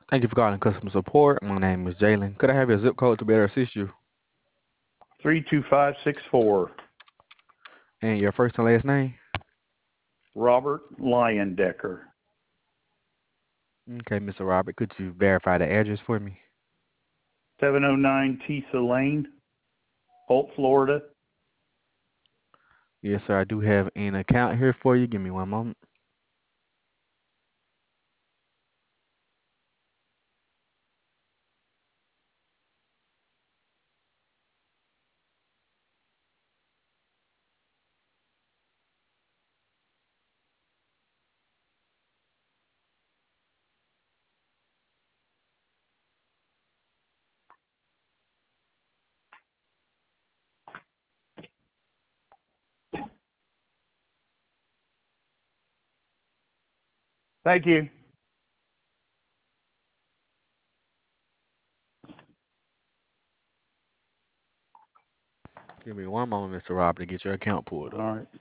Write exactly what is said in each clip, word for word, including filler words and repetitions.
Thank you for calling customer support. My name is Jalen. Could I have your zip code to better assist you? three two five six four. And your first and last name? Robert Leyendecker. Okay, Mister Robert, could you verify the address for me? seven oh nine Tisa Lane, Holt, Florida. Yes, sir. I do have an account here for you. Give me one moment. Thank you. Give me one moment, Mister Robert, to get your account pulled up. All right.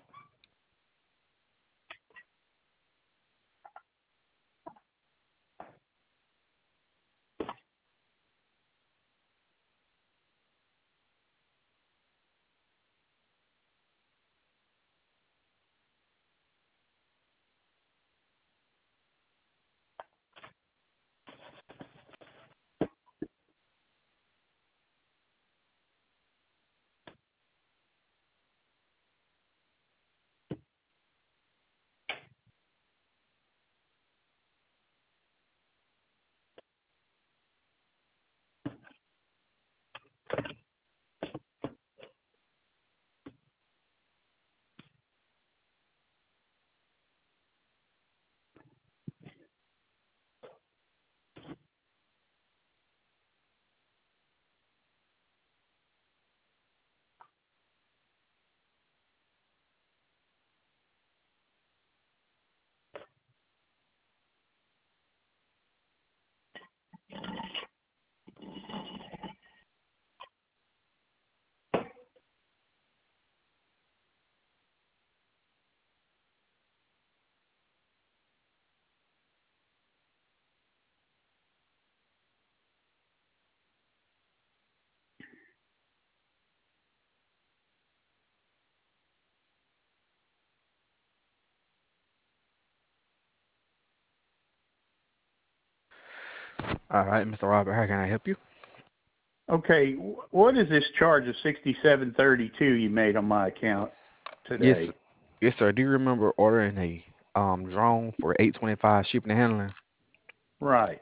All right, Mister Robert, how can I help you? Okay. What is this charge of sixty-seven thirty-two you made on my account Yes, today? yes, sir. Do you remember ordering a um drone for eight twenty-five shipping and handling? Right.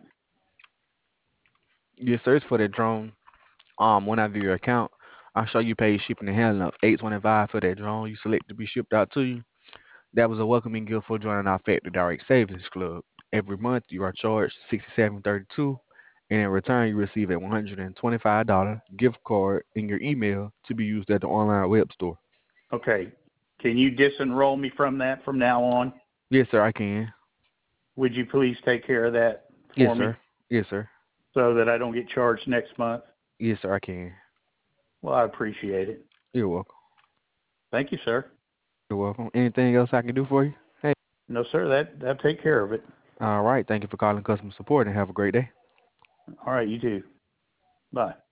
Yes, sir. It's for the drone. Um, when I view your account, I'll show you paid shipping and handling of eight twenty-five for that drone you select to be shipped out to you. That was a welcoming gift for joining our Factory Direct Savings Club. Every month you are charged sixty-seven thirty-two, and in return you receive a one hundred twenty-five dollars gift card in your email to be used at the online web store. Okay. Can you disenroll me from that from now on? Yes, sir, I can. Would you please take care of that Yes, for me sir. Yes, sir. so that I don't get charged next month? Yes, sir, I can. Well, I appreciate it. You're welcome. Thank you, sir. You're welcome. Anything else I can do for you? Hey. No, sir. That that'll take care of it. All right. Thank you for calling customer support and have a great day. All right. You too. Bye.